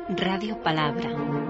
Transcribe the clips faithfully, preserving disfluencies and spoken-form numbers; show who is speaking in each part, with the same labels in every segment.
Speaker 1: Radio Palabra.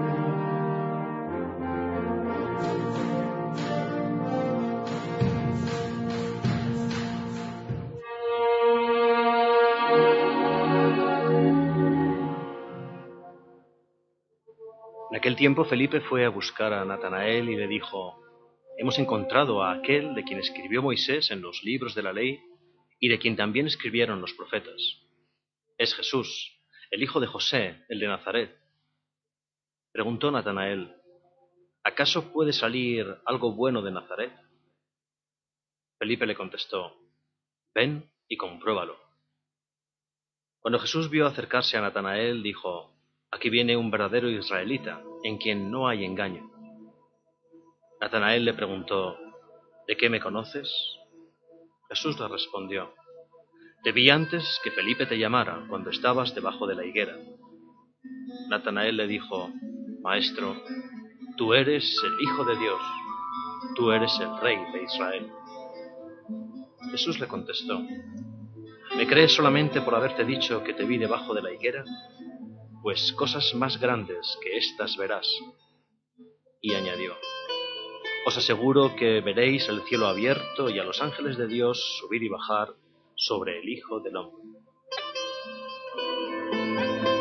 Speaker 2: En aquel tiempo Felipe fue a buscar a Natanael y le dijo: Hemos encontrado a aquel de quien escribió Moisés en los libros de la ley y de quien también escribieron los profetas. Es Jesús, el hijo de José, el de Nazaret. Preguntó Natanael: ¿Acaso puede salir algo bueno de Nazaret? Felipe le contestó: Ven y compruébalo. Cuando Jesús vio acercarse a Natanael, dijo: Aquí viene un verdadero israelita, en quien no hay engaño. Natanael le preguntó: ¿De qué me conoces? Jesús le respondió: Te vi antes que Felipe te llamara, cuando estabas debajo de la higuera. Natanael le dijo: Maestro, tú eres el Hijo de Dios, tú eres el Rey de Israel. Jesús le contestó: ¿Me crees solamente por haberte dicho que te vi debajo de la higuera? Pues cosas más grandes que estas verás. Y añadió: Os aseguro que veréis el cielo abierto y a los ángeles de Dios subir y bajar sobre el Hijo del Hombre.